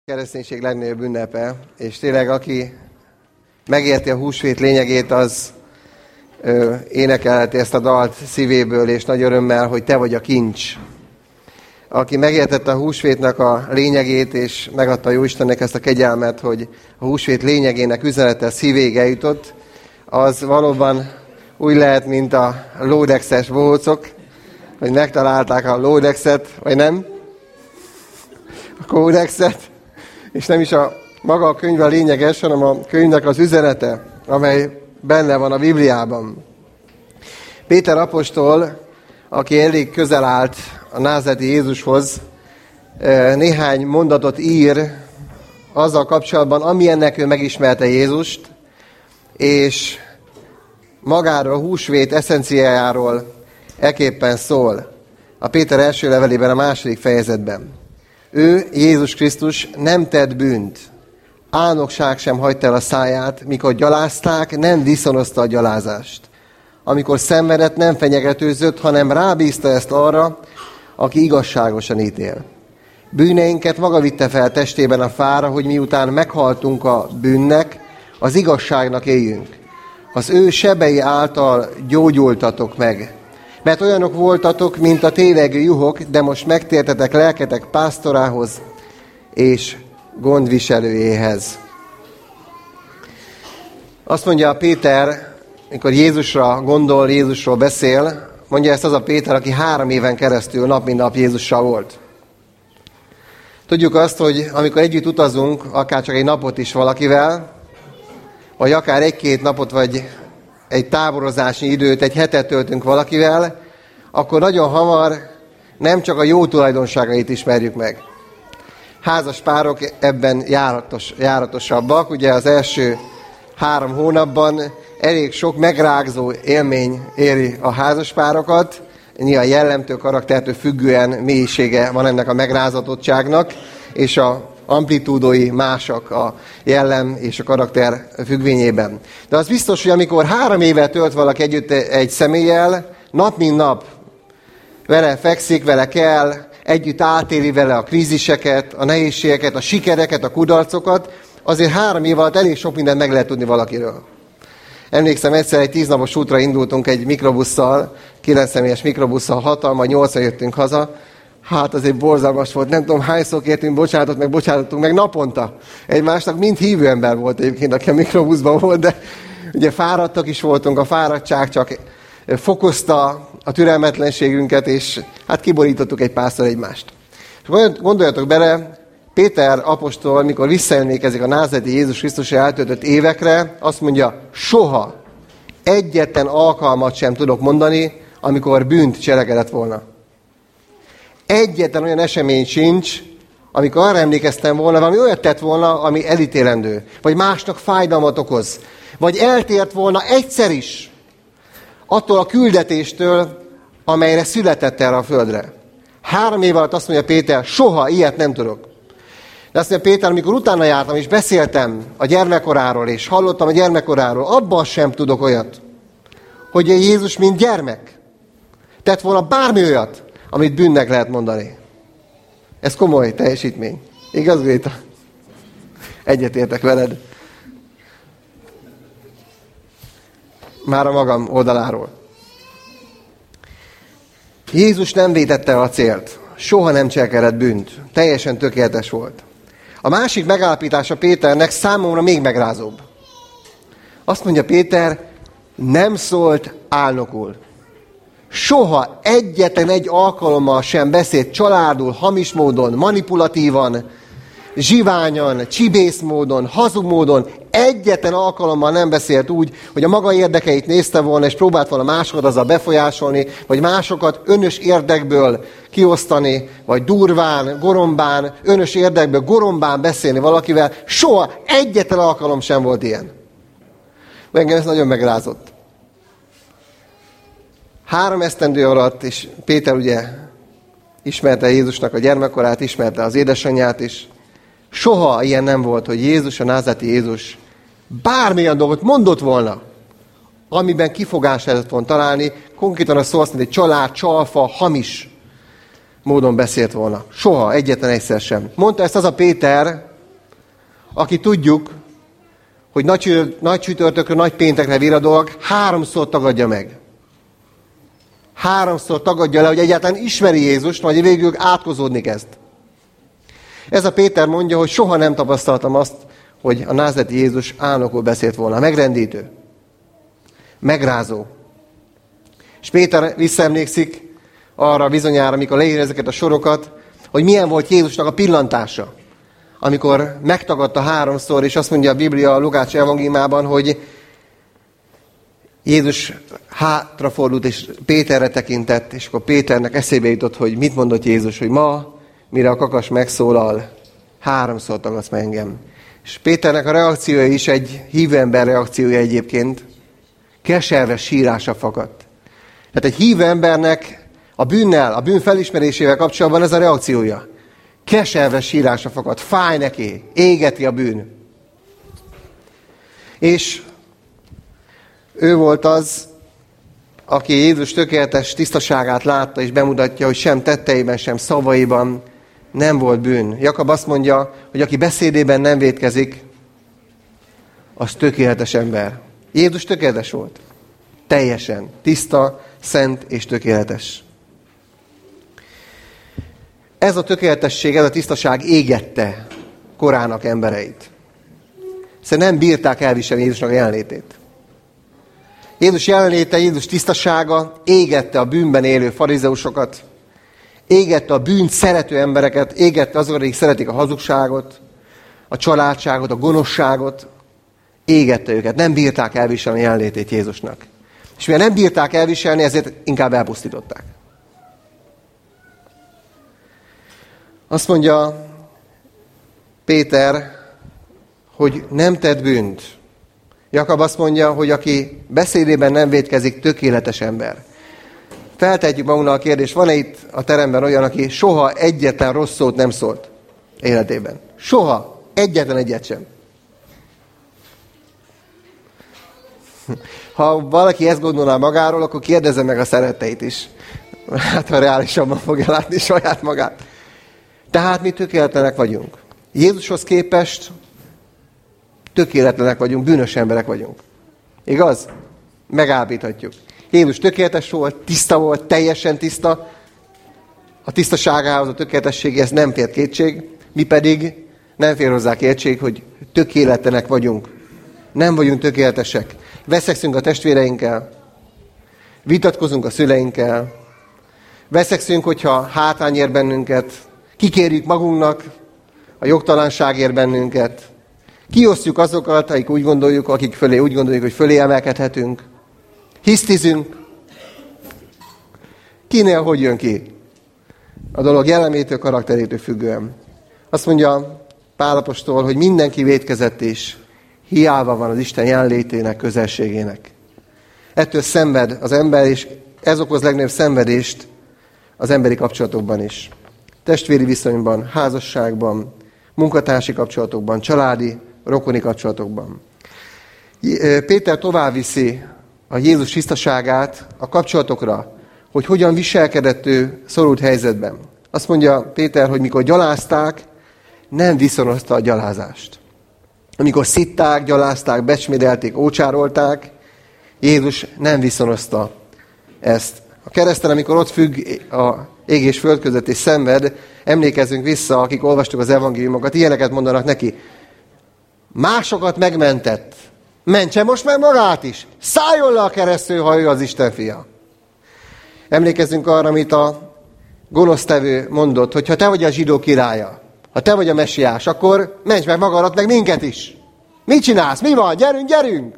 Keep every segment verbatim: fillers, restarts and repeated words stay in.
Kereszténység legnagyobb ünnepe, és tényleg aki megérti a húsvét lényegét, az ö, énekelheti ezt a dalt szívéből, és nagy örömmel, hogy te vagy a kincs. Aki megértette a húsvétnek a lényegét, és megadta a Jóistennek ezt a kegyelmet, hogy a húsvét lényegének üzenete szívéig eljutott, az valóban úgy lehet, mint a lódexes bohócok, hogy megtalálták a lódexet, vagy nem? A kódexet. És nem is a maga a könyv a lényeges, hanem a könyvnek az üzenete, amely benne van a Bibliában. Péter apostol, aki elég közel állt a názáreti Jézushoz, néhány mondatot ír azzal kapcsolatban, amilyennek ő megismerte Jézust, és magáról, a húsvét eszenciájáról ekképpen szól. A Péter első levelében, a második fejezetben. Ő, Jézus Krisztus nem tett bűnt, álnokság sem hagyta el a száját, mikor gyalázták, nem viszonozta a gyalázást. Amikor szenvedett, nem fenyegetőzött, hanem rábízta ezt arra, aki igazságosan ítél. Bűneinket maga vitte fel testében a fára, hogy miután meghaltunk a bűnnek, az igazságnak éljünk. Az ő sebei által gyógyultatok meg. Mert olyanok voltatok, mint a tévegő juhok, de most megtértetek lelketek pásztorához és gondviselőjéhez. Azt mondja a Péter, amikor Jézusra gondol, Jézusról beszél, mondja ezt az a Péter, aki három éven keresztül nap mint nap Jézussal volt. Tudjuk azt, hogy amikor együtt utazunk, akár csak egy napot is valakivel, vagy akár egy-két napot, vagy egy táborozási időt, egy hetet töltünk valakivel, akkor nagyon hamar nem csak a jó tulajdonságait ismerjük meg. Házas párok ebben járatos, járatosabbak. Ugye az első három hónapban elég sok megrágzó élmény éri a házas párokat. Nyilván jellemtől, karaktertől függően mélysége van ennek a megrázatottságnak, és a amplitúdói másak a jellem és a karakter függvényében. De az biztos, hogy amikor három éve tölt valaki együtt egy személlyel, nap mint nap vele fekszik, vele kell, együtt átéli vele a kríziseket, a nehézségeket, a sikereket, a kudarcokat, azért három év alatt elég sok mindent meg lehet tudni valakiről. Emlékszem, egyszer egy tíznapos útra indultunk egy mikrobusszal, kilenc személyes mikrobusszal, hatal, majd nyolcra jöttünk haza. Hát azért borzalmas volt, nem tudom hányszor kértünk bocsánatot, meg bocsánattunk meg naponta. Egymásnak mind hívő ember volt egyébként, aki a mikrobuszban volt, de ugye fáradtak is voltunk, a fáradtság csak fokozta a türelmetlenségünket, és hát kiborítottuk egy párszor egymást. És gondoljatok bele, Péter apostol, mikor visszaemlékezik a názáreti Jézus Krisztusra eltöltött évekre, azt mondja, soha egyetlen alkalmat sem tudok mondani, amikor bűnt cselekedett volna. Egyetlen olyan esemény sincs, amikor arra emlékeztem volna, valami olyat tett volna, ami elítélendő, vagy másnak fájdalmat okoz, vagy eltért volna egyszer is attól a küldetéstől, amelyre született erre a földre. Három év alatt azt mondja Péter, soha ilyet nem tudok. De azt mondja Péter, amikor utána jártam, és beszéltem a gyermekkoráról, és hallottam a gyermekkoráról, abban sem tudok olyat, hogy Jézus, mint gyermek, tett volna bármi olyat, amit bűnnek lehet mondani. Ez komoly teljesítmény. Igaz, Gréta? Egyetértek veled. Már a magam oldaláról. Jézus nem vétette el a célt. Soha nem cselekedett bűnt. Teljesen tökéletes volt. A másik megállapítása Péternek számomra még megrázóbb. Azt mondja Péter, nem szólt álnokul. Soha egyetlen egy alkalommal sem beszélt családul, hamis módon, manipulatívan, zsiványan, csibész módon, hazug módon. Egyetlen alkalommal nem beszélt úgy, hogy a maga érdekeit nézte volna, és próbált volna másokat azzal befolyásolni, vagy másokat önös érdekből kiosztani, vagy durván, gorombán, önös érdekből gorombán beszélni valakivel. Soha egyetlen alkalom sem volt ilyen. Engem ez nagyon megrázott. Három esztendő alatt, és Péter ugye ismerte Jézusnak a gyermekkorát, ismerte az édesanyját is. Soha ilyen nem volt, hogy Jézus, a názáreti Jézus bármilyen dolgot mondott volna, amiben kifogás lehetett volna találni, konkrétan a szó azt mondja, hogy család, csalfa, hamis módon beszélt volna. Soha, egyetlen egyszer sem. Mondta ezt az a Péter, aki tudjuk, hogy nagy, nagy csütörtökön, nagy péntekre viradóak, háromszor tagadja meg. Háromszor tagadja le, hogy egyáltalán ismeri Jézust, vagy végül átkozódni kezd. Ez a Péter mondja, hogy soha nem tapasztaltam azt, hogy a názáreti Jézus álnokul beszélt volna. Megrendítő. Megrázó. És Péter visszaemlékszik arra bizonyára, amikor leír ezeket a sorokat, hogy milyen volt Jézusnak a pillantása. Amikor megtagadta háromszor, és azt mondja a Biblia a Lukács evangéliumában, hogy Jézus hátrafordult, és Péterre tekintett, és akkor Péternek eszébe jutott, hogy mit mondott Jézus, hogy ma, mire a kakas megszólal, háromszor tagadsz meg engem. És Péternek a reakciója is egy hívő ember reakciója egyébként, keserves sírása fakadt. Tehát egy hívő embernek a bűnnel, a bűn felismerésével kapcsolatban ez a reakciója. Keserves sírása fakadt, fáj neki, égeti a bűn. És ő volt az, aki Jézus tökéletes tisztaságát látta, és bemutatja, hogy sem tetteiben, sem szavaiban nem volt bűn. Jakab azt mondja, hogy aki beszédében nem vétkezik, az tökéletes ember. Jézus tökéletes volt. Teljesen. Tiszta, szent és tökéletes. Ez a tökéletesség, ez a tisztaság égette korának embereit. Hiszen nem bírták elviselni Jézusnak a jelenlétét. Jézus jelenléte, Jézus tisztasága égette a bűnben élő farizeusokat, égette a bűnt szerető embereket, égette azokat, akik szeretik a hazugságot, a családságot, a gonoszságot, égette őket. Nem bírták elviselni a jelenlétét Jézusnak. És mivel nem bírták elviselni, ezért inkább elpusztították. Azt mondja Péter, hogy nem tett bűnt. Jakab azt mondja, hogy aki beszédében nem vétkezik, tökéletes ember. Feltehetjük magunknak a kérdést, van-e itt a teremben olyan, aki soha egyetlen rossz szót nem szólt életében? Soha. Egyetlen egyet sem. Ha valaki ezt gondolná magáról, akkor kérdezze meg a szeretteit is. Hát, ha reálisabban fogja látni saját magát. Tehát mi tökéletlenek vagyunk. Jézushoz képest tökéletlenek vagyunk, bűnös emberek vagyunk. Igaz? Megállapíthatjuk. Jézus tökéletes volt, tiszta volt, teljesen tiszta. A tisztaságához, a tökéletességhez nem fér kétség. Mi pedig nem fér hozzá kétség, hogy tökéletlenek vagyunk. Nem vagyunk tökéletesek. Veszekszünk a testvéreinkkel, vitatkozunk a szüleinkkel, veszekszünk, hogyha hátrány ér bennünket, kikérjük magunknak, a jogtalanság ér bennünket, kiosztjuk azokat, akik úgy gondoljuk, akik fölé úgy gondoljuk, hogy fölé emelkedhetünk, hisztizünk. Kinél hogy jön ki? A dolog jellemétől, karakterétől függően. Azt mondja Pál apostol, hogy mindenki vétkezett is, hiába van az Isten jelenlétének, közelségének. Ettől szenved az ember, és ez okoz legnagyobb szenvedést az emberi kapcsolatokban is. Testvéri viszonyban, házasságban, munkatársi kapcsolatokban, családi, rokoni kapcsolatokban. Péter tovább viszi a Jézus tisztaságát a kapcsolatokra, hogy hogyan viselkedett ő szorult helyzetben. Azt mondja Péter, hogy mikor gyalázták, nem viszonozta a gyalázást. Amikor szitták, gyalázták, becsmédelték, ócsárolták, Jézus nem viszonozta ezt. A kereszten, amikor ott függ a ég és föld között és szenved, emlékezzünk vissza, akik olvastuk az evangéliumokat, ilyeneket mondanak neki. Másokat megmentett. Mentse most meg magát is. Szálljon le a keresztül, ha ő az Isten fia. Emlékezzünk arra, amit a gonosztevő mondott, hogy ha te vagy a zsidó királya, ha te vagy a messiás, akkor ments meg magadat, meg minket is. Mit csinálsz? Mi van? Gyerünk, gyerünk!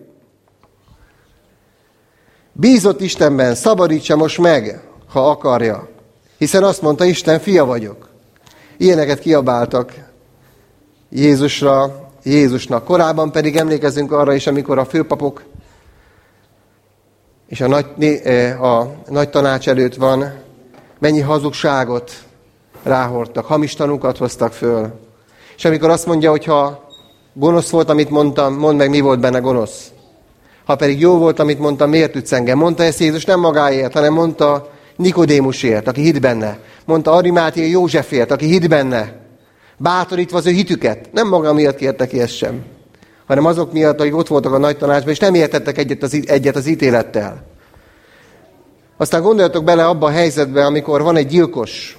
Bízott Istenben, szabadítsa most meg, ha akarja. Hiszen azt mondta, Isten fia vagyok. Ilyeneket kiabáltak Jézusra, Jézusnak. Korábban pedig emlékezzünk arra is, amikor a főpapok és a nagy, a nagy tanács előtt van, mennyi hazugságot ráhordtak, hamis tanúkat hoztak föl. És amikor azt mondja, hogy ha gonosz volt, amit mondtam, mondd meg, mi volt benne gonosz. Ha pedig jó volt, amit mondtam, miért tudsz engem? Mondta ezt Jézus nem magáért, hanem mondta Nikodémusért, aki hitt benne. Mondta Arimáthei Józsefért, aki hitt benne. bátorítva az ő hitüket. Nem maga miatt kérte ki ezt sem, hanem azok miatt, akik ott voltak a nagy tanácsban, és nem értettek egyet az, egyet az ítélettel. Aztán gondoljatok bele abba a helyzetbe, amikor van egy gyilkos,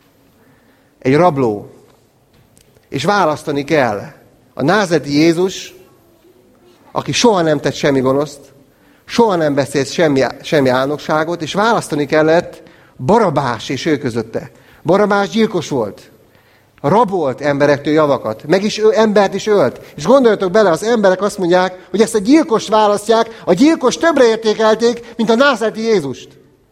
egy rabló, és választani kell a názareti Jézus, aki soha nem tett semmi gonoszt, soha nem beszélt semmi, semmi álnokságot, és választani kellett Barabás és ő közötte. Barabás gyilkos volt. Rabolt emberektől javakat. Meg is ő, embert is ölt. És gondoljatok bele, az emberek azt mondják, hogy ezt a gyilkost választják, a gyilkos többre értékelték, mint a názareti Jézust.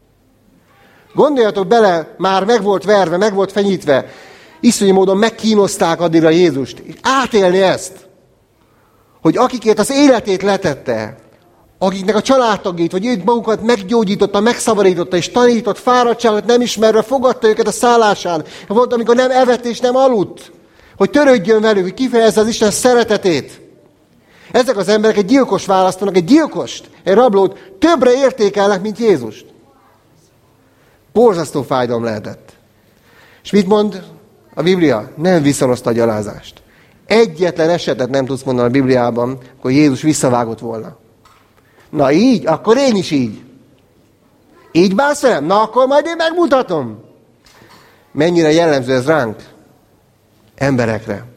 Gondoljatok bele, már meg volt verve, meg volt fenyítve. Iszonyú módon megkínozták addigra Jézust. És átélni ezt, hogy akikért az életét letette, akiknek a családtagjait, vagy őt magukat meggyógyította, megszabadította, és tanított, fáradtságot nem ismerve, fogadta őket a szállásán. Volt, amikor nem evett és nem aludt, hogy törődjön velük, hogy kifejezze az Isten szeretetét. Ezek az emberek egy gyilkos választanak, egy gyilkost, egy rablót többre értékelnek, mint Jézust. Borzasztó fájdalom lehetett. És mit mond a Biblia? Nem viszonozta a gyalázást. Egyetlen esetet nem tudsz mondani a Bibliában, akkor Jézus visszavágott volna. Na így, akkor én is így. Így bánsz velem? Na akkor majd én megmutatom. Mennyire jellemző ez ránk? Emberekre.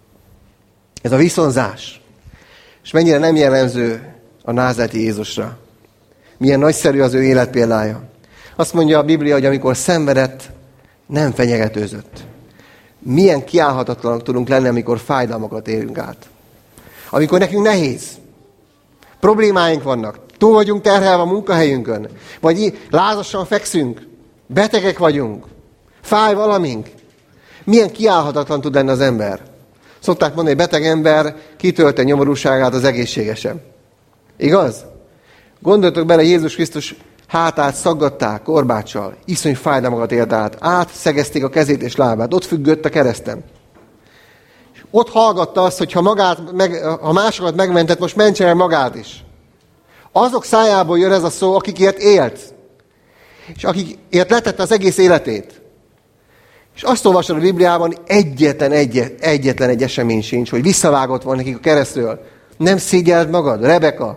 Ez a viszonzás. És mennyire nem jellemző a názareti Jézusra. Milyen nagyszerű az ő életpéldája. Azt mondja a Biblia, hogy amikor szenvedett, nem fenyegetőzött. Milyen kiállhatatlanok tudunk lenni, amikor fájdalmakat érünk át. Amikor nekünk nehéz. Problémáink vannak. Túl vagyunk terhelve a munkahelyünkön. Vagy lázasan fekszünk. Betegek vagyunk. Fáj valamink. Milyen kiállhatatlan tud lenni az ember. Szokták mondani, hogy beteg ember kitölte nyomorúságát az egészségesen. Igaz? Gondoljatok bele, Jézus Krisztus hátát szaggatták korbáccsal. Iszonyú fájdalmakat élt át. Átszegezték a kezét és lábát. Ott függött a kereszten. És ott hallgatta azt, hogy ha, magát, meg, ha másokat megmentett, most mentse el magát is. Azok szájából jön ez a szó, akikért élt. És akikért letette az egész életét. És azt olvasod a Bibliában, egyetlen egy, egyetlen egy esemény sincs, hogy visszavágott volna nekik a keresztről. Nem szégyelled magad, Rebeka?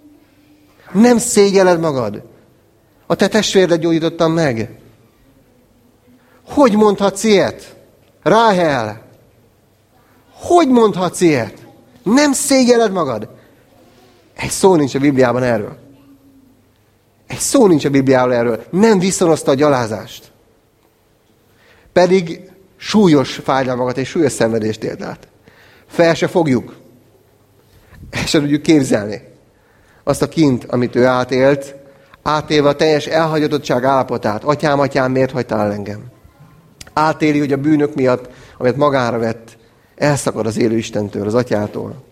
Nem szégyelled magad? A te testvérdet gyógyítottam meg. Hogy mondhatsz ilyet? Ráhel? Hogy mondhatsz ilyet? Nem szégyelled magad? Egy szó nincs a Bibliában erről. Egy szó nincs a Bibliában erről. Nem viszonozta a gyalázást. Pedig súlyos fájdalmakat és súlyos szenvedést élt át. Fel se fogjuk. El sem tudjuk képzelni azt a kint, amit ő átélt, átélve a teljes elhagyatottság állapotát. Atyám, atyám, miért hagytál el engem? Átéli, hogy a bűnök miatt, amit magára vett, elszakad az élő Istentől, az atyától.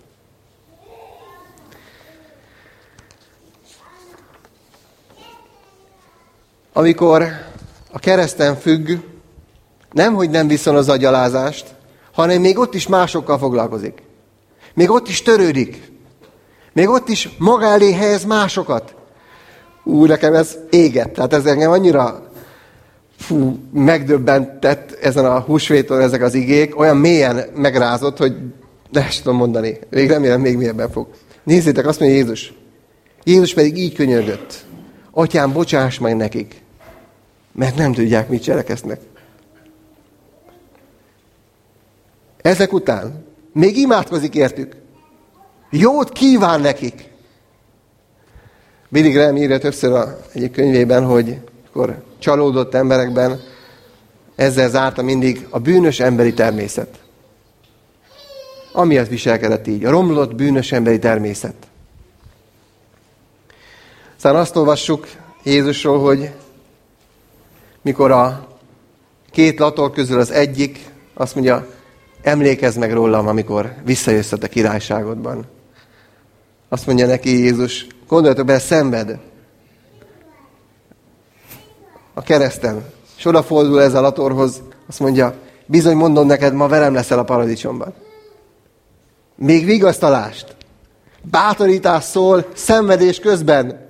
Amikor a kereszten függ, nem, hogy nem viszonozza a gyalázást, hanem még ott is másokkal foglalkozik. Még ott is törődik. Még ott is maga elé helyez másokat. Ú, nekem ez égett. Tehát ez engem annyira fú, megdöbbentett ezen a húsvéton ezek az igék. Olyan mélyen megrázott, hogy de ezt tudom mondani. Még remélem, még mélyebben fog. Nézzétek, azt mondja Jézus. Jézus pedig így könyörgött. Atyám, bocsáss meg nekik, mert nem tudják, mit cselekednek. Ezek után még imádkozik értük. Jót kíván nekik. Billy Graham írja többször a egyik könyvében, hogy akkor csalódott emberekben ezzel zárta mindig a bűnös emberi természet. Amiatt viselkedett így. A romlott bűnös emberi természet. Aztán azt olvassuk Jézusról, hogy mikor a két lator közül az egyik azt mondja, emlékezz meg rólam, amikor visszajössz a te királyságodban. Azt mondja neki Jézus, gondoljatok bele, szenved a kereszten. És odafordul ez a latorhoz, azt mondja, bizony mondom neked, ma velem leszel a paradicsomban. Még vigasztalást, bátorítás szól szenvedés közben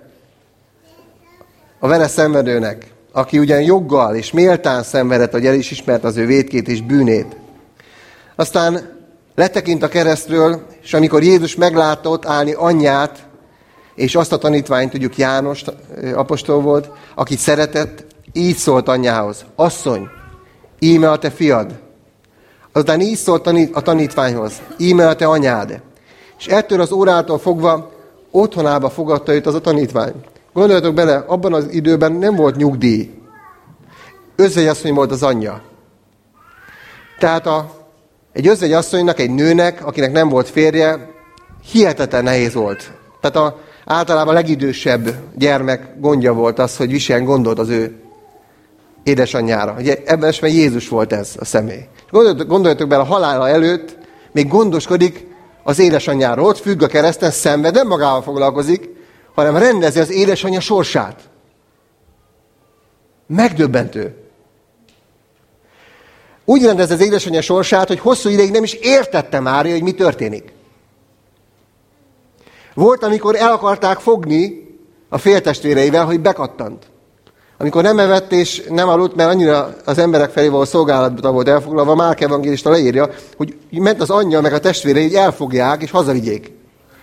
a vele szenvedőnek, aki ugyan joggal és méltán szenvedett, hogy el is ismert az ő vétkét és bűnét. Aztán letekint a keresztről, és amikor Jézus meglátta ott állni anyját, és azt a tanítványt, tudjuk, János apostol volt, akit szeretett, így szólt anyjához: asszony, íme a te fiad. Azután így szólt a tanítványhoz: íme a te anyád. És ettől az órától fogva otthonába fogadta őt az a tanítvány. Gondoljatok bele, abban az időben nem volt nyugdíj. Özvegyasszony volt az anyja. Tehát a, egy özvegyasszonynak, egy nőnek, akinek nem volt férje, hihetetlen nehéz volt. Tehát a, általában a legidősebb gyermek gondja volt az, hogy viseljen gondot az ő édesanyjára. Ugye ebben esetben Jézus volt ez a személy. Gondoljatok, gondoljatok bele, a halála előtt még gondoskodik az édesanyjáról. Ott függ a kereszten, szenved, nem magával foglalkozik, hanem rendezi az édesanyja sorsát. Megdöbbentő. Úgy rendezi az édesanyja sorsát, hogy hosszú ideig nem is értette Mária, hogy mi történik. Volt, amikor el akarták fogni a féltestvéreivel, hogy bekattant. Amikor nem evett és nem aludt, mert annyira az emberek felé való szolgálatban volt elfoglalva, Márk evangélista leírja, hogy ment az anyja meg a testvérei, hogy elfogják és hazavigyék.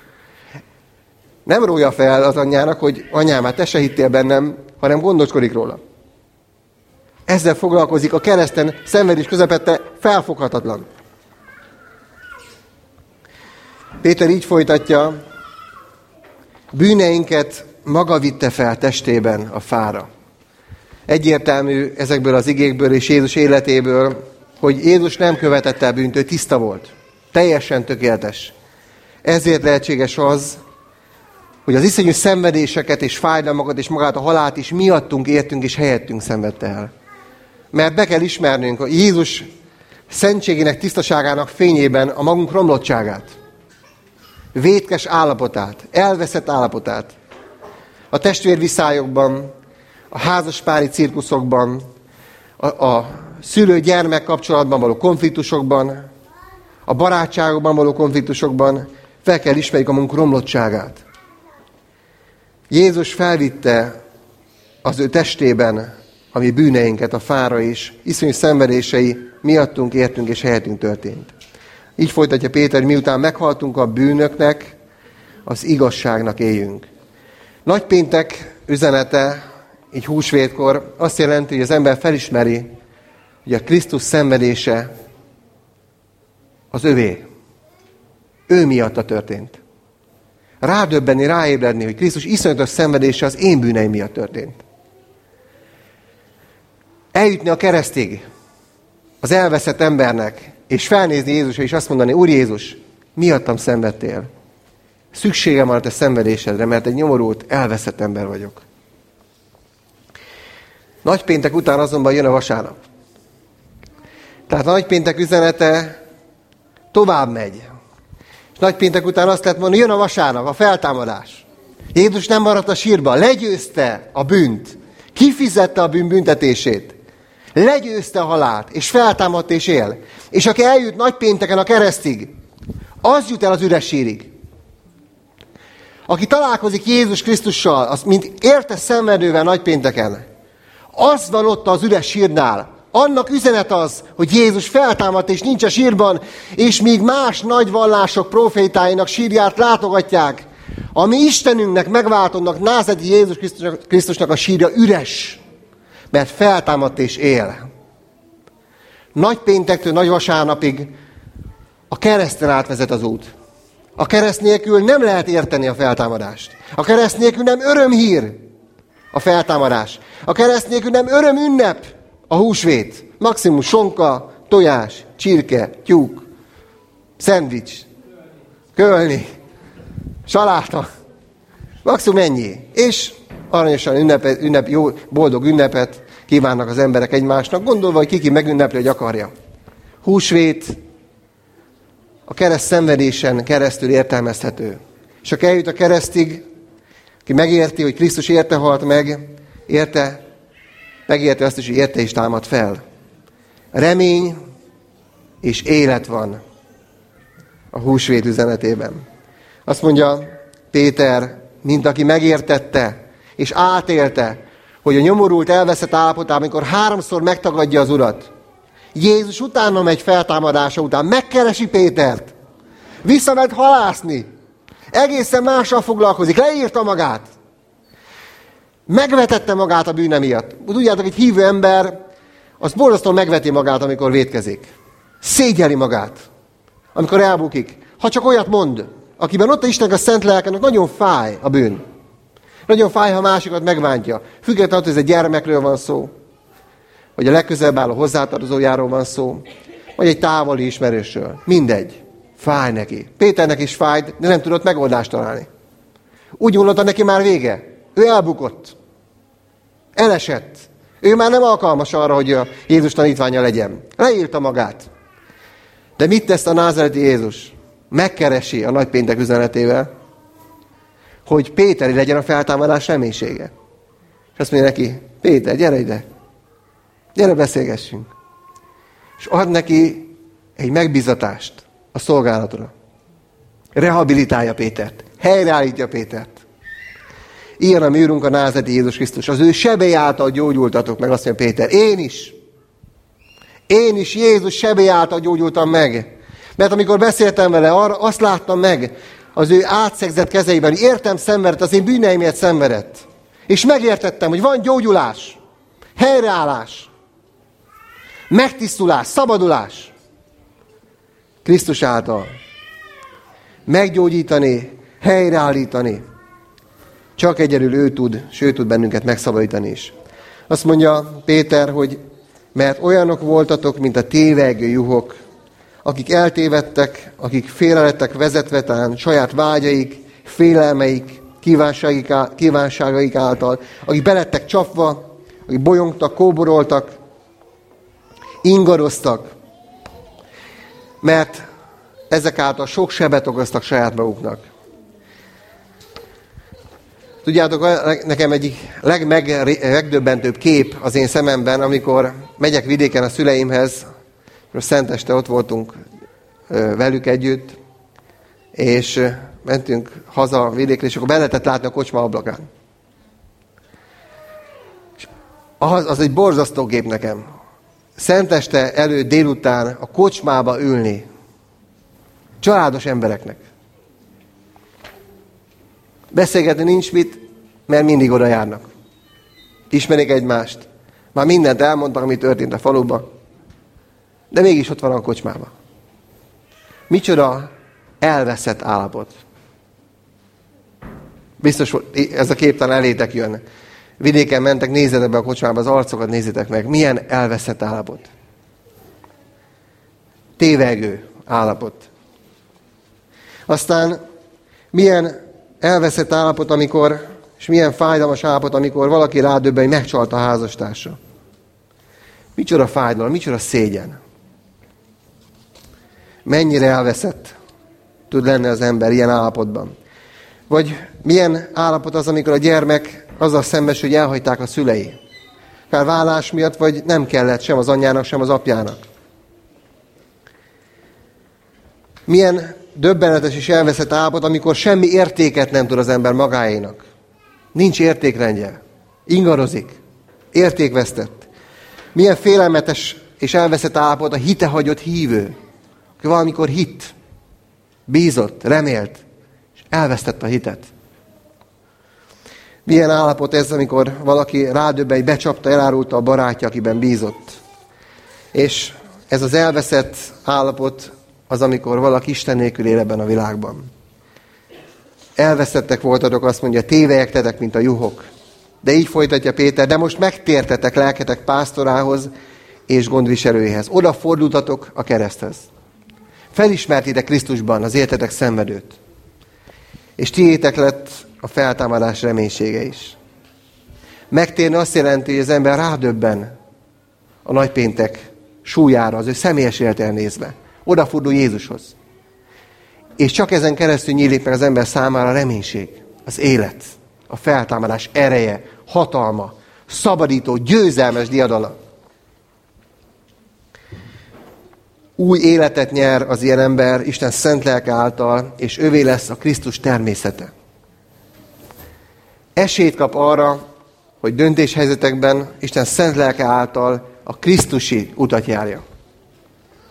Nem rója fel az anyjának, hogy anyám, hát te se hittél bennem, hanem gondoskodik róla. Ezzel foglalkozik a kereszten, szenvedés közepette, felfoghatatlan. Péter így folytatja: bűneinket maga vitte fel testében a fára. Egyértelmű ezekből az igékből és Jézus életéből, hogy Jézus nem követett el bűnt, ő tiszta volt. Teljesen tökéletes. Ezért lehetséges az, hogy az iszonyú szenvedéseket és fájdalmakat és magát a halált is miattunk értünk és helyettünk szenvedte el. Mert be kell ismernünk, hogy Jézus szentségének, tisztaságának fényében a magunk romlottságát, vétkes állapotát, elveszett állapotát. A testvérviszályokban, a házaspári cirkuszokban, a, a szülő-gyermek kapcsolatban való konfliktusokban, a barátságokban való konfliktusokban fel kell ismerjük a magunk romlottságát. Jézus felvitte az ő testében a mi bűneinket a fára is, iszonyú szenvedései miattunk, értünk és helyettünk történt. Így folytatja Péter, miután meghaltunk a bűnöknek, az igazságnak éljünk. Nagypéntek üzenete, így húsvétkor azt jelenti, hogy az ember felismeri, hogy a Krisztus szenvedése az övé. Ő miatta történt. Rádöbbenni, ráébredni, hogy Krisztus iszonyatos szenvedése az én bűneim miatt történt. Eljutni a keresztig az elveszett embernek, és felnézni Jézusra, és azt mondani: Úr Jézus, miattam szenvedtél? Szükségem van a te szenvedésedre, mert egy nyomorult, elveszett ember vagyok. Nagypéntek után azonban jön a vasárnap. Tehát a nagypéntek üzenete tovább megy. És nagypéntek után azt lehet mondani, jön a vasárnap, a feltámadás. Jézus nem maradt a sírban, legyőzte a bűnt, kifizette a bűn büntetését, legyőzte a halált, és feltámadt és él. És aki eljut nagypénteken a keresztig, az jut el az üres sírig. Aki találkozik Jézus Krisztussal, az mint érte szenvedővel nagypénteken, az van ott az üres sírnál. Annak üzenet az, hogy Jézus feltámadt és nincs a sírban, és míg más nagy vallások profétáinak sírját látogatják, a mi Istenünknek, megváltónak, názareti Jézus Krisztusnak, Krisztusnak a sírja üres, mert feltámadt és él. Nagypéntektől nagy vasárnapig a kereszten átvezet az út. A kereszt nélkül nem lehet érteni a feltámadást. A kereszt nélkül nem örömhír a feltámadás. A kereszt nélkül nem örömünnep a húsvét. Maximum sonka, tojás, csirke, tyúk, szendvics, kölni, saláta. Maximum ennyi. És aranyosan ünnepet, ünnep, jó, boldog ünnepet kívánnak az emberek egymásnak, gondolva, hogy kiki megünnepli, hogy akarja. Húsvét a kereszt szenvedésen keresztül értelmezhető. És aki eljut a keresztig, aki megérti, hogy Krisztus érte halt meg, érte, megérti azt is, hogy érte és támad fel. Remény és élet van a húsvét üzenetében. Azt mondja Péter, mint aki megértette és átélte, hogy a nyomorult, elveszett állapotában, amikor háromszor megtagadja az Urat, Jézus utána megy feltámadása után, megkeresi Pétert. Visszament halászni. Egészen mással foglalkozik, leírta magát. Megvetette magát a bűne miatt. Tudjátok, egy hívő ember, az borzasztóan megveti magát, amikor vétkezik. Szégyeli magát, amikor elbukik. Ha csak olyat mond, akiben ott a Istennek a szent lelkenek nagyon fáj a bűn. Nagyon fáj, ha másikat megvántja. Függetlenül, hogy ez egy gyermekről van szó, vagy a legközelebb álló hozzátartozójáról van szó, vagy egy távoli ismerősről. Mindegy. Fáj neki. Péternek is fájt, de nem tudott megoldást találni. Úgy gondolta, neki már vége. Ő elbukott. Elesett. Ő már nem alkalmas arra, hogy a Jézus tanítványa legyen. Leírta magát. De mit tesz a názáreti Jézus? Megkeresi a nagypéntek üzenetével, hogy Péteri legyen a feltámadás reménysége. És azt mondja neki, Péter, gyere ide. Gyere, beszélgessünk. És ad neki egy megbízatást a szolgálatra. Rehabilitálja Pétert. Helyreállítja Pétert. Ilyen a mi Úrunk, a názáreti Jézus Krisztus. Az ő sebei által gyógyultatok meg, azt mondja Péter. Én is. Én is Jézus sebei által gyógyultam meg. Mert amikor beszéltem vele, arra azt láttam meg az ő átszegzett kezeiben, hogy értem szenvedett, az én bűneimért szenvedett. És megértettem, hogy van gyógyulás, helyreállás, megtisztulás, szabadulás. Krisztus által. Meggyógyítani, helyreállítani. Csak egyedül ő tud, és ő tud bennünket megszabadítani is. Azt mondja Péter, hogy mert olyanok voltatok, mint a tévegő juhok, akik eltévedtek, akik félrelettek vezetve tán saját vágyaik, félelmeik, kívánságaik, kívánságaik által, akik belettek csapva, akik bolyongtak, kóboroltak, ingadoztak, mert ezek által sok sebet okoztak saját maguknak. Tudjátok, nekem egyik legmegdöbbentőbb kép az én szememben, amikor megyek vidéken a szüleimhez, szenteste ott voltunk velük együtt, és mentünk haza vidékre, és akkor be lehetett látni a kocsma ablakán. És az, az egy borzasztó kép nekem. Szenteste előtt délután a kocsmába ülni. Családos embereknek. Beszélgetni nincs mit, mert mindig oda járnak. Ismerik egymást. Már mindent elmondtak, ami történt a faluban. De mégis ott van a kocsmában. Micsoda elveszett állapot. Biztos, ez a kép talán elétek jön. Vidéken mentek, nézzetek be a kocsmába, az arcokat nézzétek meg. Milyen elveszett állapot. Tévegő állapot. Aztán milyen elveszett állapot, amikor, és milyen fájdalmas állapot, amikor valaki rádöbben, hogy megcsalt a házastársa. Micsoda fájdalom, micsoda szégyen. Mennyire elveszett tud lenni az ember ilyen állapotban. Vagy milyen állapot az, amikor a gyermek azzal szembesül, hogy elhagyták a szülei. Akár vállás miatt, vagy nem kellett sem az anyjának, sem az apjának. Milyen döbbenetes és elveszett állapot, amikor semmi értéket nem tud az ember magáénak. Nincs értékrendje. Ingadozik. Értékvesztett. Milyen félelmetes és elveszett állapot a hitehagyott hívő. Aki valamikor hitt, bízott, remélt, és elvesztette a hitet. Milyen állapot ez, amikor valaki rádöbben, becsapta, elárulta a barátja, akiben bízott. És ez az elveszett állapot az, amikor valaki Isten nélkül él ebben a világban. Elveszettek voltatok, azt mondja, tévelyegtetek, mint a juhok. De így folytatja Péter, de most megtértetek lelketek pásztorához és gondviselőjéhez. Oda fordultatok a kereszthez. Felismertétek Krisztusban az életetek szenvedőt. És tiétek lett a feltámadás reménysége is. Megtérni azt jelenti, hogy az ember rádöbben a nagypéntek súlyára, az ő személyes életére nézve. Odafordul Jézushoz. És csak ezen keresztül nyílik meg az ember számára a reménység, az élet, a feltámadás ereje, hatalma, szabadító, győzelmes diadala. Új életet nyer az ilyen ember Isten szent lelke által, és övé lesz a Krisztus természete. Esélyt kap arra, hogy döntéshelyzetekben Isten szent lelke által a krisztusi utat járja.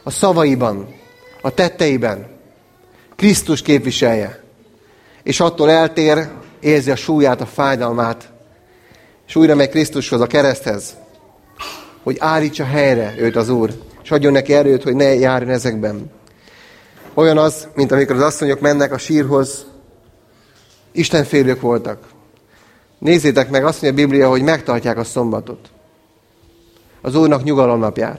a szavaiban, a tetteiben Krisztus képviselje. És attól eltér, érzi a súlyát, a fájdalmát, és újra megy Krisztushoz, a kereszthez, hogy állítsa helyre őt az Úr, és adjon neki erőt, hogy ne járjon ezekben. Olyan az, mint amikor az asszonyok mennek a sírhoz, istenfélők voltak. Nézzétek meg, azt mondja a Biblia, hogy megtartják a szombatot. Az Úrnak nyugalomnapját.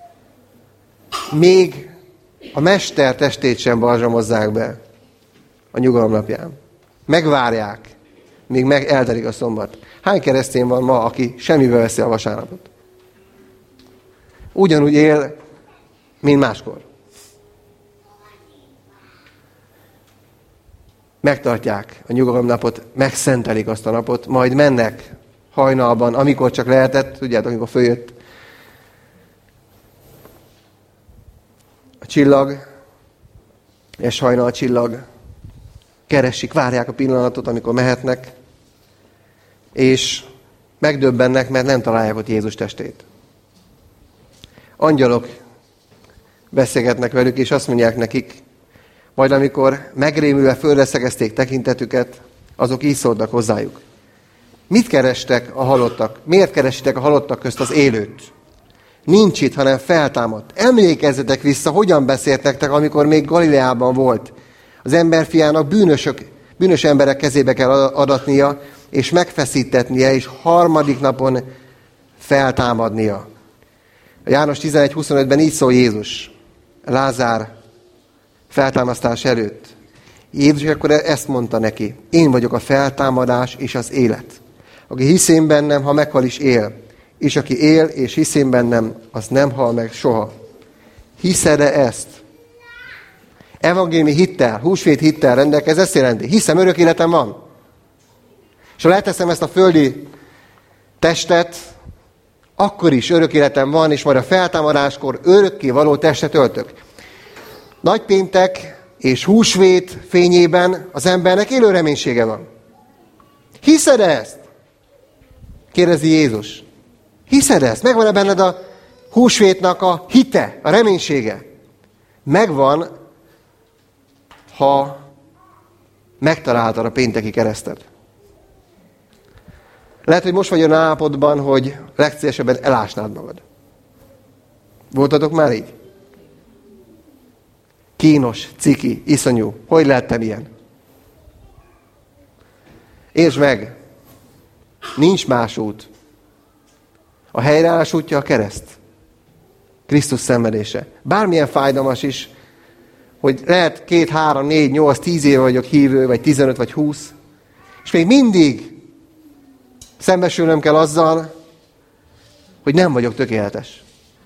Még a mester testét sem balzsamozzák be a nyugalomnapján. Megvárják, míg meg eltelik a szombat. Hány keresztény van ma, aki semmibe veszi a vasárnapot? Ugyanúgy él, mint máskor. Megtartják a nyugalomnapot, megszentelik azt a napot, majd mennek hajnalban, amikor csak lehetett, tudjátok, amikor följött a csillag, és hajnal a csillag, keresik, várják a pillanatot, amikor mehetnek, és megdöbbennek, mert nem találják ott Jézus testét. Angyalok beszélgetnek velük, és azt mondják nekik, majd amikor megrémülve fölreszegezték tekintetüket, azok így szóltak hozzájuk. Mit kerestek a halottak? Miért keresitek a halottak közt az élőt? Nincs itt, hanem feltámadt. Emlékezzetek vissza, hogyan beszélt nektek, amikor még Galileában volt. Az emberfiának bűnösök, bűnös emberek kezébe kell adatnia, és megfeszítetnie, és harmadik napon feltámadnia. A János tizenegy huszonötben így szól Jézus, Lázár feltámasztás előtt. Jézus akkor ezt mondta neki, én vagyok a feltámadás és az élet. Aki hisz én bennem, ha meghal is él. És aki él és hisz én bennem, az nem hal meg soha. Hiszed-e ezt? Evangéliumi hittel, húsvét hittel rendelkez, ezt jelenti. Hiszem, örök életem van. És ha leteszem ezt a földi testet, akkor is örök életem van, és majd a feltámadáskor örökké való testet öltök. Nagypéntek és húsvét fényében az embernek élő reménysége van. Hiszed ezt? Kérdezi Jézus. Hiszed ezt? Megvan-e benned a húsvétnak a hite, a reménysége? Megvan, ha megtaláltad a pénteki keresztet. Lehet, hogy most vagy olyan állapotban, hogy legszívesebben elásnád magad. Voltatok már így? Kínos, ciki, iszonyú. Hogy lehettem ilyen? Értsd meg, nincs más út. A helyreállás útja a kereszt. Krisztus szenvedése. Bármilyen fájdalmas is, hogy lehet két, három, négy, nyolc, tíz éve vagyok hívő, vagy tizenöt, vagy húsz, és még mindig szembesülnöm kell azzal, hogy nem vagyok tökéletes.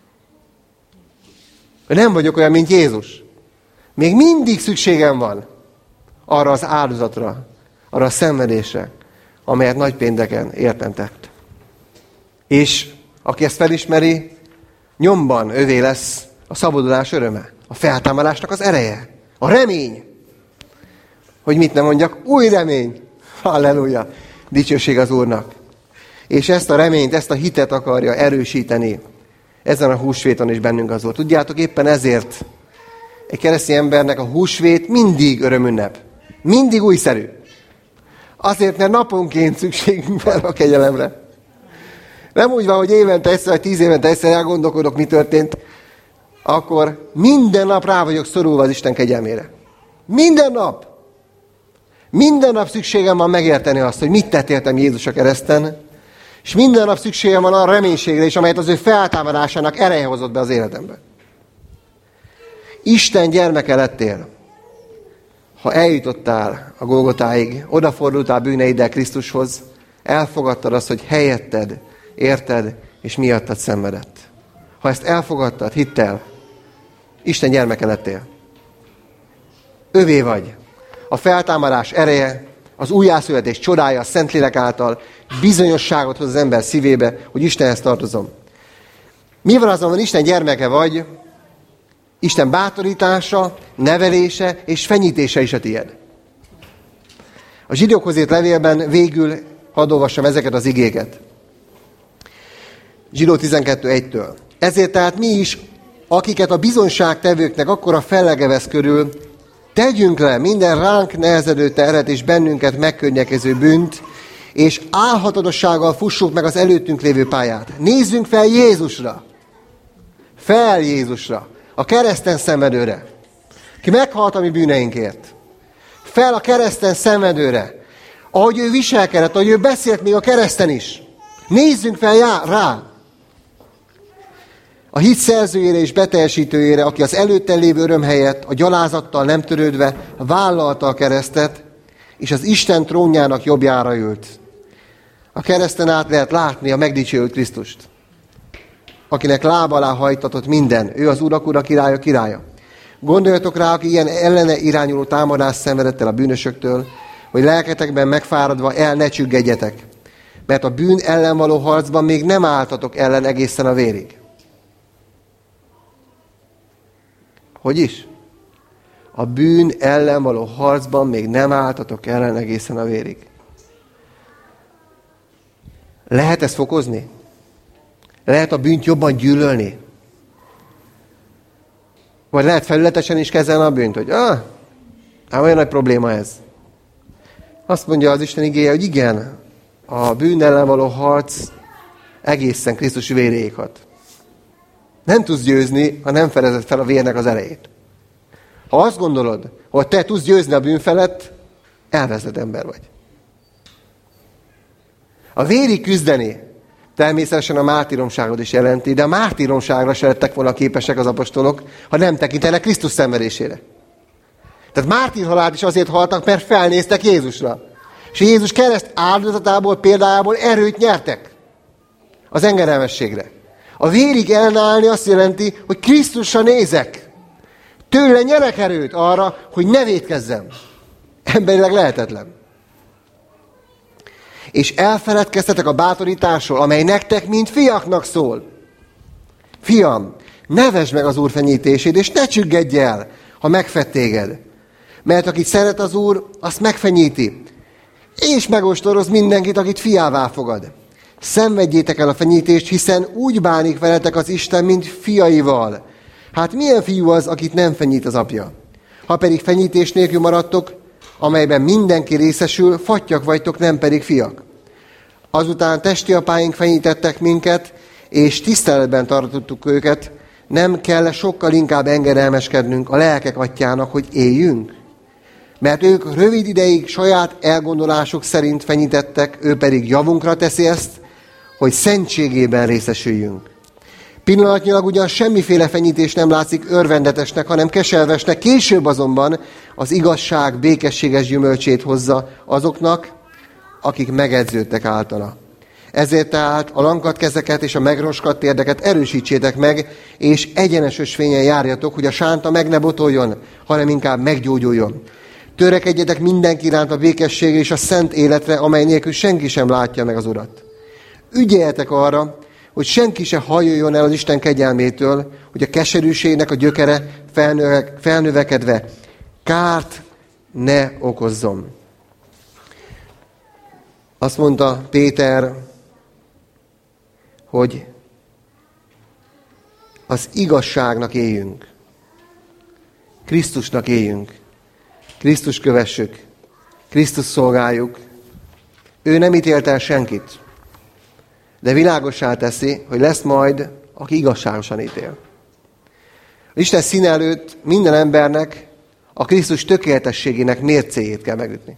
Hogy nem vagyok olyan, mint Jézus. Még mindig szükségem van arra az áldozatra, arra a szenvedésre, amelyet nagypénteken értem tett. És aki ezt felismeri, nyomban övé lesz a szabadulás öröme, a feltámadásnak az ereje, a remény. Hogy mit nem mondjak, új remény. Halleluja! Dicsőség az Úrnak. És ezt a reményt, ezt a hitet akarja erősíteni ezen a húsvéton is bennünk az Úr. Tudjátok, éppen ezért egy keresztény embernek a húsvét mindig örömünnep. Mindig újszerű. Azért, mert naponként szükségünk van a kegyelemre. Nem úgy van, hogy évente egyszer, vagy tíz évente egyszer elgondolkodok, mi történt, akkor minden nap rá vagyok szorulva az Isten kegyelmére. Minden nap. Minden nap szükségem van megérteni azt, hogy mit tett értem Jézus a kereszten, és minden nap szükségem van a reménységre is, amelyet az ő feltámadásának ereje hozott be az életembe. Isten gyermeke lettél. Ha eljutottál a Golgotáig, odafordultál bűneiddel Krisztushoz, elfogadtad azt, hogy helyetted, érted, és miattad szenvedett. Ha ezt elfogadtad, hittel, Isten gyermeke lettél. Övé vagy. A feltámadás ereje, az újjászületés csodája, a Szentlélek által bizonyosságot hoz az ember szívébe, hogy Istenhez tartozom. Mivel azonban Isten gyermeke vagy, Isten bátorítása, nevelése és fenyítése is a tied. A zsidókhoz írt levélben végül hadd olvassam ezeket az igéket. Zsidó tizenkettő egytől. Ezért tehát mi is akiket a bizonságtevőknek akkora fellege vesz körül, tegyünk le minden ránk nehezedő terhet és bennünket megkönnyekező bűnt, és álhatatossággal fussuk meg az előttünk lévő pályát. Nézzünk fel Jézusra. Fel Jézusra. A kereszten szenvedőre. Ki meghalt a mi bűneinkért. Fel a kereszten szenvedőre. Ahogy ő viselkedett, ahogy ő beszélt még a kereszten is. Nézzünk fel já, rá. A hit szerzőjére és beteljesítőjére, aki az előtte lévő öröm helyett a gyalázattal nem törődve vállalta a keresztet, és az Isten trónjának jobbjára ült. A kereszten át lehet látni a megdicsőült Krisztust, akinek láb alá hajtatott minden. Ő az Urak Ura, Királya, Királya. Gondoljatok rá, aki ilyen ellene irányuló támadást szenvedett el a bűnösöktől, hogy lelketekben megfáradva el ne csüggedjetek. Mert a bűn ellen való harcban még nem álltatok ellen egészen a vérig. Hogy is? A bűn ellen való harcban még nem álltatok ellen egészen a vérig. Lehet ezt fokozni? Lehet a bűnt jobban gyűlölni? Vagy lehet felületesen is kezelni a bűnt, hogy ah, ám olyan nagy probléma ez. Azt mondja az Isten igéje, hogy igen, a bűn ellen való harc egészen Krisztus véréig hat. Nem tudsz győzni, ha nem fedezed fel a vérnek az erejét. Ha azt gondolod, hogy te tudsz győzni a bűn felett, elvezett ember vagy. A vérig küzdeni természetesen a mártíromságot is jelenti, de a mártíromságra se lettek volna képesek az apostolok, ha nem tekintenek Krisztus szenvedésére. Tehát mártírhalált is azért haltak, mert felnéztek Jézusra. És Jézus kereszt áldozatából, példájából erőt nyertek az engedelmességre. A vérig ellenállni azt jelenti, hogy Krisztusra nézek. Tőle nyerek erőt arra, hogy ne vétkezzem. Emberileg lehetetlen. És elfeledkeztetek a bátorításról, amely nektek, mint fiaknak szól. Fiam, ne vesd meg az Úr fenyítését, és ne csüggedj el, ha megfed téged. Mert akit szeret az Úr, azt megfenyíti. És megostoroz mindenkit, akit fiává fogad. Szenvedjétek el a fenyítést, hiszen úgy bánik veletek az Isten, mint fiaival. Hát milyen fiú az, akit nem fenyít az apja? Ha pedig fenyítés nélkül maradtok, amelyben mindenki részesül, fattyak vagytok, nem pedig fiak. Azután testi apáink fenyítettek minket, és tiszteletben tartottuk őket, nem kell sokkal inkább engedelmeskednünk a lelkek atyának, hogy éljünk? Mert ők rövid ideig saját elgondolásuk szerint fenyítettek, ő pedig javunkra teszi ezt, hogy szentségében részesüljünk. Pillanatnyilag ugyan semmiféle fenyítés nem látszik örvendetesnek, hanem keservesnek, később azonban az igazság békességes gyümölcsét hozza azoknak, akik megedződtek általa. Ezért tehát a lankadt kezeket és a megroskadt térdeket erősítsétek meg, és egyenes ösvényen járjatok, hogy a sánta meg ne botoljon, hanem inkább meggyógyuljon. Törekedjetek mindenki iránt a békességre és a szent életre, amely nélkül senki sem látja meg az Urat. Ügyeljetek arra, hogy senki se hajoljon el az Isten kegyelmétől, hogy a keserűségnek a gyökere felnöve, felnövekedve kárt ne okozzon. Azt mondta Péter, hogy az igazságnak éljünk. Krisztusnak éljünk. Krisztus kövessük. Krisztus szolgáljuk. Ő nem ítélt el senkit, de világossá teszi, hogy lesz majd, aki igazságosan ítél. Az Isten színe előtt minden embernek a Krisztus tökéletességének mércéjét kell megütni.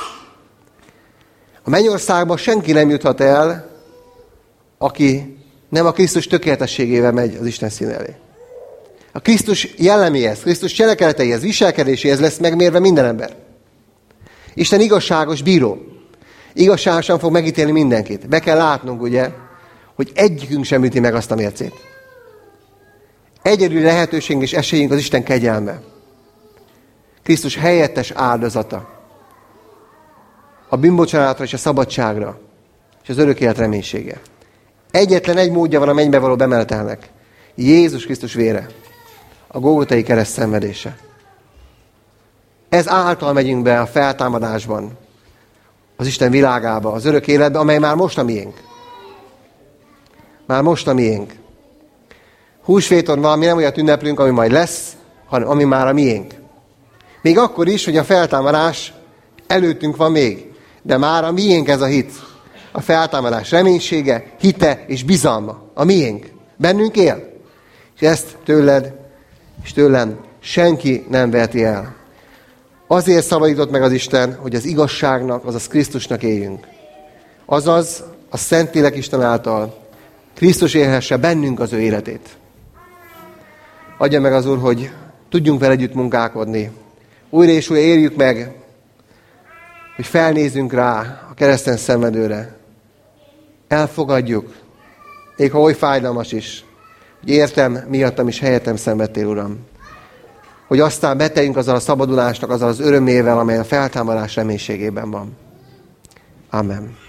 A mennyországba senki nem juthat el, aki nem a Krisztus tökéletességével megy az Isten színe elé. A Krisztus jelleméhez, Krisztus cselekedeteihez, viselkedéséhez lesz megmérve minden ember. Isten igazságos bíró. Igazságosan fog megítélni mindenkit. Be kell látnunk, ugye, hogy egyikünk sem üti meg azt a mércét. Egyedüli lehetőségünk és esélyünk az Isten kegyelme. Krisztus helyettes áldozata. A bűnbocsánatra és a szabadságra, és az örök élet reménysége. Egyetlen egy módja van a mennybe való bemenetelnek. Jézus Krisztus vére. A Golgotai kereszt szenvedése. Ez által megyünk be a feltámadásban, az Isten világába, az örök életbe, amely már most a miénk. Már most a miénk. Húsvéton valami nem olyat ünneplünk, ami majd lesz, hanem ami már a miénk. Még akkor is, hogy a feltámadás előttünk van még, de már a miénk ez a hit. A feltámadás reménysége, hite és bizalma. A miénk. Bennünk él. És ezt tőled és tőlem senki nem veheti el. Azért szabadított meg az Isten, hogy az igazságnak, azaz Krisztusnak éljünk. Azaz a Szentlélek Isten által Krisztus élhesse bennünk az ő életét. Adja meg az Úr, hogy tudjunk vele együtt munkálkodni. Újra és újra érjük meg, hogy felnézzünk rá a kereszten szenvedőre. Elfogadjuk, még ha oly fájdalmas is, hogy értem, miattam is helyettem szenvedtél, Uram. Hogy aztán beteljünk azzal a szabadulásnak, azzal az örömével, amely a feltámadás reménységében van. Amen.